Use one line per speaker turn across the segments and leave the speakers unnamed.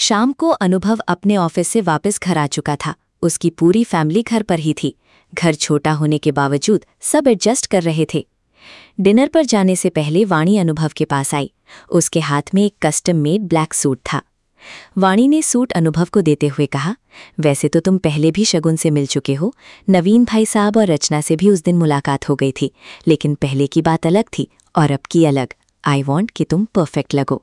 शाम को अनुभव अपने ऑफिस से वापस घर आ चुका था। उसकी पूरी फैमिली घर पर ही थी। घर छोटा होने के बावजूद सब एडजस्ट कर रहे थे। डिनर पर जाने से पहले वाणी अनुभव के पास आई। उसके हाथ में एक कस्टम मेड ब्लैक सूट था। वाणी ने सूट अनुभव को देते हुए कहा, वैसे तो तुम पहले भी शगुन से मिल चुके हो। नवीन भाई साहब और रचना से भी उस दिन मुलाकात हो गई थी, लेकिन पहले की बात अलग थी और अब की अलग। आई वॉन्ट कि तुम परफेक्ट लगो।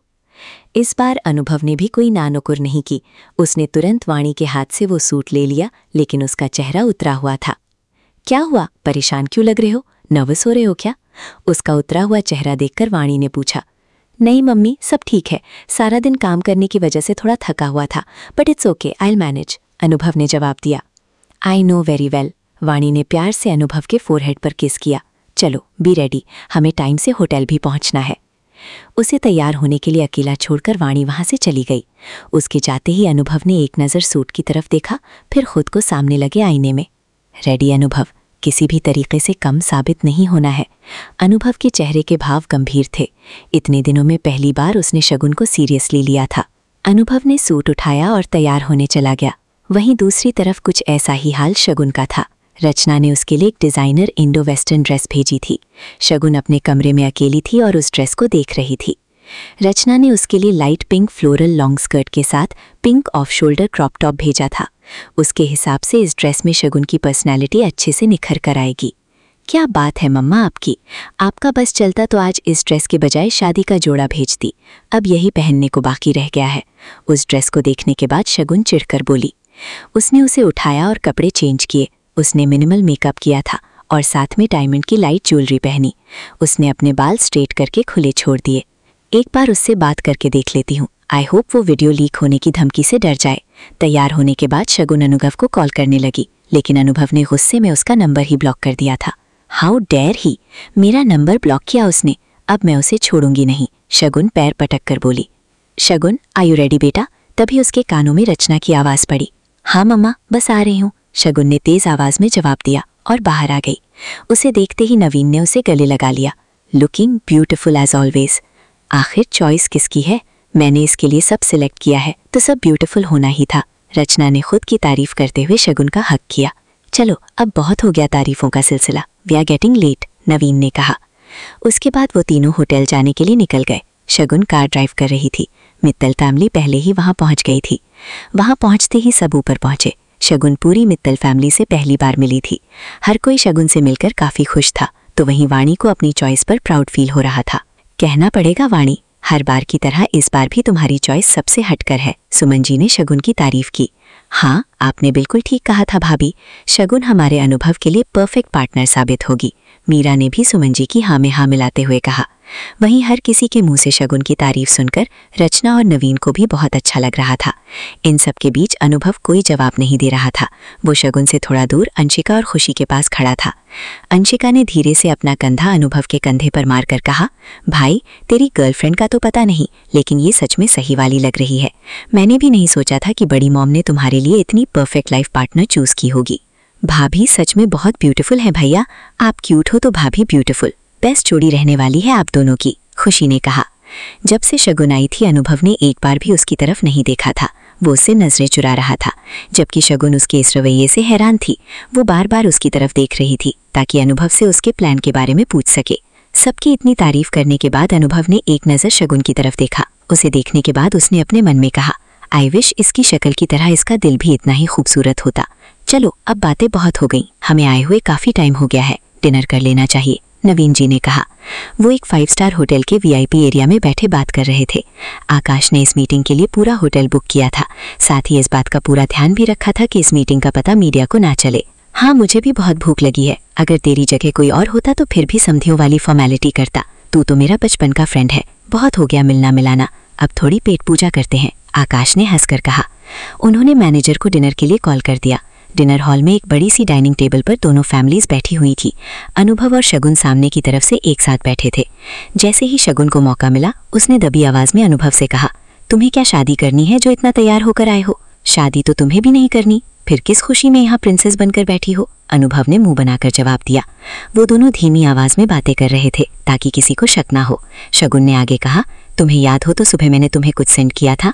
इस बार अनुभव ने भी कोई नानुकुर नहीं की। उसने तुरंत वाणी के हाथ से वो सूट ले लिया, लेकिन उसका चेहरा उतरा हुआ था। क्या हुआ, परेशान क्यों लग रहे हो? नर्वस हो रहे हो क्या? उसका उतरा हुआ चेहरा देखकर वाणी ने पूछा। नहीं मम्मी, सब ठीक है। सारा दिन काम करने की वजह से थोड़ा थका हुआ था, but it's okay, I will manage, Anubhav ने जवाब दिया। I know very well. Vani ने प्यार से अनुभव के फोरहेड पर किस किया। चलो बी रेडी, हमें टाइम से होटल भी पहुंचना है। उसे तैयार होने के लिए अकेला छोड़कर वाणी वहां से चली गई। उसके जाते ही अनुभव ने एक नज़र सूट की तरफ देखा, फिर खुद को सामने लगे आईने में। रेडी अनुभव, किसी भी तरीके से कम साबित नहीं होना है। अनुभव के चेहरे के भाव गंभीर थे। इतने दिनों में पहली बार उसने शगुन को सीरियसली लिया था। अनुभव ने सूट उठाया और तैयार होने चला गया। वहीं दूसरी तरफ कुछ ऐसा ही हाल शगुन का था। रचना ने उसके लिए एक डिज़ाइनर इंडो वेस्टर्न ड्रेस भेजी थी। शगुन अपने कमरे में अकेली थी और उस ड्रेस को देख रही थी। रचना ने उसके लिए light pink floral long skirt के साथ pink off shoulder crop top भेजा था। उसके हिसाब से इस ड्रेस में शगुन की पर्सनैलिटी अच्छे से निखर कर आएगी। क्या बात है मम्मा आपकी, आपका बस चलता तो आज इस ड्रेस के बजाय शादी का जोड़ा भेजती। अब यही पहनने को बाकी रह गया है। उस ड्रेस को देखने के बाद शगुन चिढ़कर बोली। उसने उसे उठाया और कपड़े चेंज किए। उसने मिनिमल मेकअप किया था और साथ में डायमंड की लाइट ज्वेलरी पहनी। उसने अपने बाल स्ट्रेट करके खुले छोड़ दिए। एक बार उससे बात करके देख लेती हूँ। आई होप वो वीडियो लीक होने की धमकी से डर जाए। तैयार होने के बाद शगुन अनुभव को कॉल करने लगी, लेकिन अनुभव ने गुस्से में उसका नंबर ही ब्लॉक कर दिया था। हाउ डेयर ही, मेरा नंबर ब्लॉक किया उसने। अब मैं उसे छोड़ूंगी नहीं, शगुन पैर पटक कर बोली। शगुन, आर यू रेडी बेटा? तभी उसके कानों में रचना की आवाज़ पड़ी। हाँ मम्मा, बस आ रही हूँ, शगुन ने तेज आवाज में जवाब दिया और बाहर आ गई। उसे देखते ही नवीन ने उसे गले लगा लिया। Looking beautiful as always. आखिर चॉइस किसकी है? मैंने इसके लिए सब सिलेक्ट किया है, तो सब ब्यूटिफुल होना ही था। रचना ने खुद की तारीफ करते हुए शगुन का हक किया। चलो अब बहुत हो गया तारीफों का सिलसिला, we are getting late, Naveen ने कहा। उसके बाद वो तीनों होटल जाने के लिए निकल गए। शगुन कार ड्राइव कर रही थी। मित्तल फैमिली पहले ही वहां पहुंच गई थी। वहां पहुंचते ही सब ऊपर पहुंचे। शगुन पूरी मित्तल फैमिली से पहली बार मिली थी। हर कोई शगुन से मिलकर काफी खुश था, तो वहीं वाणी को अपनी चॉइस पर प्राउड फील हो रहा था। कहना पड़ेगा वाणी, हर बार की तरह इस बार भी तुम्हारी चॉइस सबसे हटकर है, सुमन जी ने शगुन की तारीफ की। हाँ, आपने बिल्कुल ठीक कहा था भाभी, शगुन हमारे अनुभव के लिए परफेक्ट पार्टनर साबित होगी, मीरा ने भी सुमन जी की हाँ में हाँ मिलाते हुए कहा। वहीं हर किसी के मुंह से शगुन की तारीफ सुनकर रचना और नवीन को भी बहुत अच्छा लग रहा था। इन सब के बीच अनुभव कोई जवाब नहीं दे रहा था। वो शगुन से थोड़ा दूर अंशिका और खुशी के पास खड़ा था। अंशिका ने धीरे से अपना कंधा अनुभव के कंधे पर मारकर कहा, भाई तेरी गर्लफ्रेंड का तो पता नहीं, लेकिन ये सच में सही वाली लग रही है। मैंने भी नहीं सोचा था कि बड़ी मॉम ने तुम्हारे लिए इतनी परफेक्ट लाइफ पार्टनर चूज की होगी। भाभी सच में बहुत ब्यूटीफुल है भैया, आप क्यूट हो तो भाभी ब्यूटीफुल, बेस्ट जोड़ी रहने वाली है आप दोनों की, खुशी ने कहा। जब से शगुन आई थी अनुभव ने एक बार भी उसकी तरफ नहीं देखा था। वो उससे नजरें चुरा रहा था, जबकि शगुन उसके इस रवैये से हैरान थी। वो बार बार उसकी तरफ देख रही थी ताकि अनुभव से उसके प्लान के बारे में पूछ सके। सबकी इतनी तारीफ करने के बाद अनुभव ने एक नज़र शगुन की तरफ देखा। उसे देखने के बाद उसने अपने मन में कहा, आई विश इसकी शक्ल की तरह इसका दिल भी इतना ही खूबसूरत होता। चलो अब बातें बहुत हो गई, हमें आए हुए काफ़ी टाइम हो गया है, डिनर कर लेना चाहिए, नवीन जी ने कहा। वो एक 5 स्टार होटल के वीआईपी एरिया में बैठे बात कर रहे थे। आकाश ने इस मीटिंग के लिए पूरा होटल बुक किया था। साथ ही इस बात का पूरा ध्यान भी रखा था कि इस मीटिंग का पता मीडिया को ना चले। हाँ, मुझे भी बहुत भूख लगी है, अगर तेरी जगह कोई और होता तो फिर भी समधियों वाली फॉर्मेलिटी करता। तू तो मेरा बचपन का फ्रेंड है, बहुत हो गया मिलना मिलाना, अब थोड़ी पेट पूजा करते हैं, आकाश ने हंसकर कहा। उन्होंने मैनेजर को डिनर के लिए कॉल कर दिया। डिनर हॉल में एक बड़ी सी डाइनिंग टेबल पर दोनों फैमिलीज बैठी हुई थी। अनुभव और शगुन सामने की तरफ से एक साथ बैठे थे। जैसे ही शगुन को मौका मिला, उसने दबी आवाज में अनुभव से कहा, तुम्हें क्या शादी करनी है जो इतना तैयार होकर आए हो? शादी तो तुम्हें भी नहीं करनी, फिर किस खुशी में यहाँ प्रिंसेस बनकर बैठी हो? अनुभव ने मुंह बनाकर जवाब दिया। वो दोनों धीमी आवाज में बातें कर रहे थे ताकि किसी को शक ना हो। शगुन ने आगे कहा, तुम्हें याद हो तो सुबह मैंने तुम्हें कुछ सेंड किया था।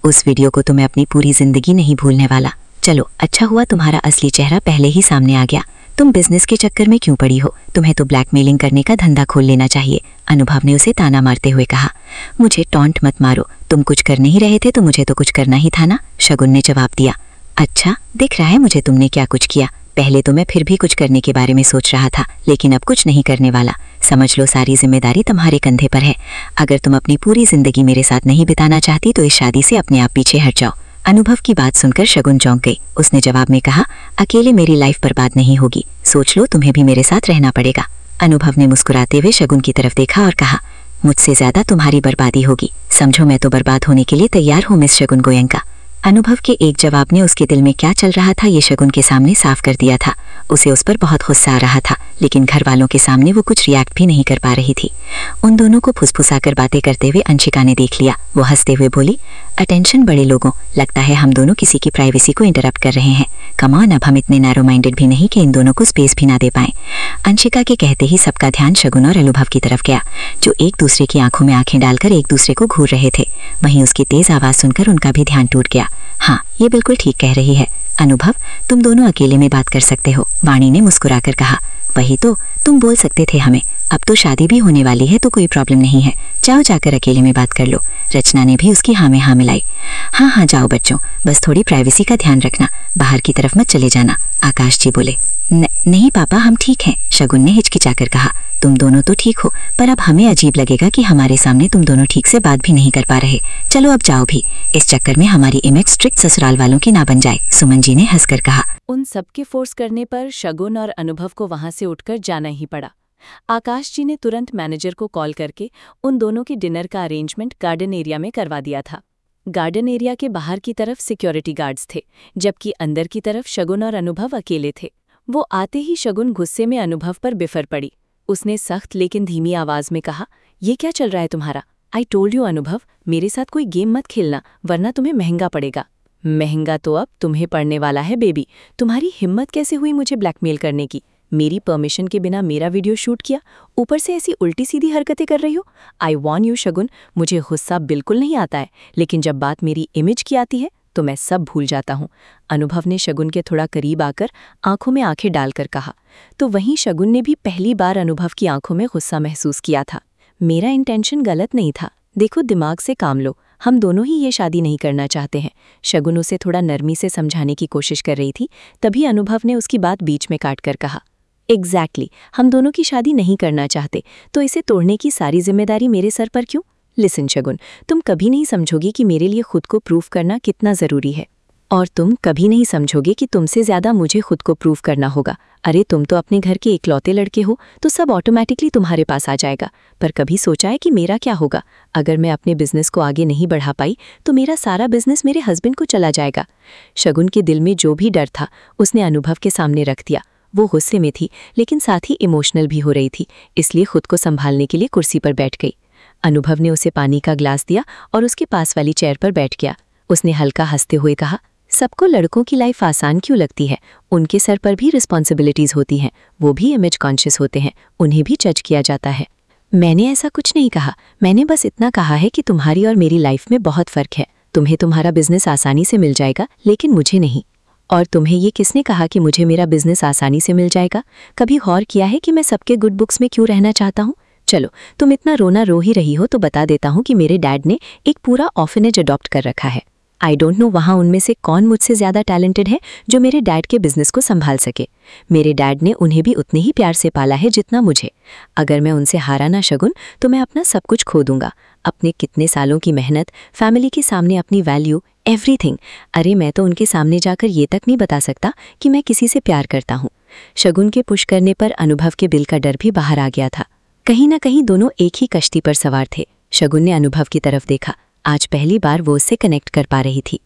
उस वीडियो को तो मैं अपनी पूरी जिंदगी नहीं भूलने वाला। चलो अच्छा हुआ तुम्हारा असली चेहरा पहले ही सामने आ गया। तुम बिजनेस के चक्कर में क्यों पड़ी हो? तुम्हें तो ब्लैकमेलिंग करने का धंधा खोल लेना चाहिए, अनुभव ने उसे ताना मारते हुए कहा। मुझे टॉन्ट मत मारो, तुम कुछ कर नहीं रहे थे तो मुझे तो कुछ करना ही था ना, शगुन ने जवाब दिया। अच्छा दिख रहा है मुझे तुमने क्या कुछ किया। पहले तो मैं फिर भी कुछ करने के बारे में सोच रहा था, लेकिन अब कुछ नहीं करने वाला। समझ लो सारी जिम्मेदारी तुम्हारे कंधे पर है। अगर तुम अपनी पूरी जिंदगी मेरे साथ नहीं बिताना चाहती तो इस शादी से अपने आप पीछे हट जाओ। अनुभव की बात सुनकर शगुन चौंक गई। उसने जवाब में कहा, अकेले मेरी लाइफ बर्बाद नहीं होगी, सोच लो तुम्हें भी मेरे साथ रहना पड़ेगा। अनुभव ने मुस्कुराते हुए शगुन की तरफ देखा और कहा, मुझसे ज्यादा तुम्हारी बर्बादी होगी। समझो मैं तो बर्बाद होने के लिए तैयार हूँ मिस शगुन गोयंका। अनुभव के एक जवाब ने उसके दिल में क्या चल रहा था ये शगुन के सामने साफ कर दिया था। उसे उस पर बहुत गुस्सा आ रहा था, लेकिन घर वालों के सामने वो कुछ रिएक्ट भी नहीं कर पा रही थी। उन दोनों को फुसफुसाकर बातें करते हुए अंशिका ने देख लिया। वो हंसते हुए बोली, अटेंशन बड़े लोगों, लगता है हम दोनों किसी की प्राइवेसी को इंटरप्ट कर रहे हैं। कम ऑन, अब हम इतने नैरो माइंडेड भी नहीं कि इन दोनों को स्पेस भी ना दे पाएं। अंशिका के कहते ही सबका ध्यान शगुन और अनुभव की तरफ गया, जो एक दूसरे की आंखों में आंखें डालकर एक दूसरे को घूर रहे थे। वहीं उसकी तेज आवाज सुनकर उनका भी ध्यान टूट गया। हाँ, ये बिल्कुल ठीक कह रही है अनुभव, तुम दोनों अकेले में बात कर सकते हो, वाणी ने मुस्कुराकर कहा। वही तो, तुम बोल सकते थे हमें, अब तो शादी भी होने वाली है तो कोई प्रॉब्लम नहीं है, जाओ जाकर अकेले में बात कर लो। रचना ने भी उसकी हाँ में हाँ मिलाई। हाँ हाँ जाओ बच्चों, बस थोड़ी प्राइवेसी का ध्यान रखना, बाहर की तरफ मत चले जाना, आकाश जी बोले। नहीं पापा हम ठीक हैं, शगुन ने हिचकिचाकर कहा। तुम दोनों तो ठीक हो, पर अब हमें अजीब लगेगा कि हमारे सामने तुम दोनों ठीक से बात भी नहीं कर पा रहे। चलो अब जाओ भी, इस चक्कर में हमारी इमेज स्ट्रिक्ट ससुराल वालों की ना बन जाए, सुमन जी ने हंसकर कहा।
उन सबके फोर्स करने पर शगुन और अनुभव को वहां से उठकर जाना ही पड़ा। आकाश जी ने तुरंत मैनेजर को कॉल करके उन दोनों के डिनर का अरेंजमेंट गार्डन एरिया में करवा दिया था। गार्डन एरिया के बाहर की तरफ सिक्योरिटी गार्ड्स थे, जबकि अंदर की तरफ शगुन और अनुभव अकेले थे। वो आते ही शगुन गुस्से में अनुभव पर बिफर पड़ी। उसने सख्त लेकिन धीमी आवाज में कहा, ये क्या चल रहा है तुम्हारा? आई टोल्ड यू अनुभव, मेरे साथ कोई गेम मत खेलना, वरना तुम्हें महंगा पड़ेगा। महंगा तो अब तुम्हें पड़ने वाला है बेबी। तुम्हारी हिम्मत कैसे हुई मुझे ब्लैकमेल करने की? मेरी परमिशन के बिना मेरा वीडियो शूट किया, ऊपर से ऐसी उल्टी सीधी हरकतें कर रही हो। आई वॉर्न यू शगुन, मुझे गुस्सा बिल्कुल नहीं आता है, लेकिन जब बात मेरी इमेज की आती है तो मैं सब भूल जाता हूँ, अनुभव ने शगुन के थोड़ा करीब आकर आंखों में आंखें डालकर कहा। तो वहीं शगुन ने भी पहली बार अनुभव की आंखों में गुस्सा महसूस किया था। मेरा इंटेंशन गलत नहीं था, देखो दिमाग से काम लो, हम दोनों ही ये शादी नहीं करना चाहते हैं। शगुन उसे थोड़ा नरमी से समझाने की कोशिश कर रही थी, तभी अनुभव ने उसकी बात बीच में काट कर कहा, एग्जैक्टली, हम दोनों की शादी नहीं करना चाहते, तो इसे तोड़ने की सारी जिम्मेदारी मेरे सर पर क्यों? लिसन शगुन, तुम कभी नहीं समझोगी कि मेरे लिए खुद को प्रूव करना कितना ज़रूरी है, और तुम कभी नहीं समझोगे कि तुमसे ज़्यादा मुझे खुद को प्रूव करना होगा। अरे तुम तो अपने घर के इकलौते लड़के हो, तो सब ऑटोमेटिकली तुम्हारे पास आ जाएगा। पर कभी सोचा है कि मेरा क्या होगा? अगर मैं अपने बिजनेस को आगे नहीं बढ़ा पाई तो मेरा सारा बिजनेस मेरे हस्बैंड को चला जाएगा। शगुन के दिल में जो भी डर था उसने अनुभव के सामने रख दिया। वो गुस्से में थी, लेकिन साथ ही इमोशनल भी हो रही थी, इसलिए खुद को संभालने के लिए कुर्सी पर बैठ गई। अनुभव ने उसे पानी का ग्लास दिया और उसके पास वाली चेयर पर बैठ गया। उसने हल्का हंसते हुए कहा, सबको लड़कों की लाइफ आसान क्यों लगती है? उनके सर पर भी रिस्पॉन्सिबिलिटीज होती हैं, वो भी इमेज कॉन्शियस होते हैं, उन्हें भी जज किया जाता है। मैंने ऐसा कुछ नहीं कहा, मैंने बस इतना कहा है कि तुम्हारी और मेरी लाइफ में बहुत फर्क है। तुम्हें तुम्हारा बिजनेस आसानी से मिल जाएगा, लेकिन मुझे नहीं। और तुम्हें ये किसने कहा कि मुझे मेरा बिजनेस आसानी से मिल जाएगा? कभी गौर किया है कि मैं सबके गुड बुक्स में क्यों रहना चाहता हूँ? चलो, तुम इतना रोना रो ही रही हो तो बता देता हूँ कि मेरे डैड ने एक पूरा ऑर्फनेज अडॉप्ट कर रखा है। आई डोंट नो वहाँ उनमें से कौन मुझसे ज़्यादा टैलेंटेड है जो मेरे डैड के बिजनेस को संभाल सके। मेरे डैड ने उन्हें भी उतने ही प्यार से पाला है जितना मुझे। अगर मैं उनसे हारा ना शगुन तो मैं अपना सब कुछ खो दूंगा, अपने कितने सालों की मेहनत, फैमिली के सामने अपनी वैल्यू, एवरीथिंग। अरे मैं तो उनके सामने जाकर ये तक नहीं बता सकता कि मैं किसी से प्यार करता हूँ। शगुन के पुश करने पर अनुभव के दिल का डर भी बाहर आ गया था। कहीं ना कहीं दोनों एक ही कश्ती पर सवार थे। शगुन ने अनुभव की तरफ देखा। आज पहली बार वो उससे कनेक्ट कर पा रही थी।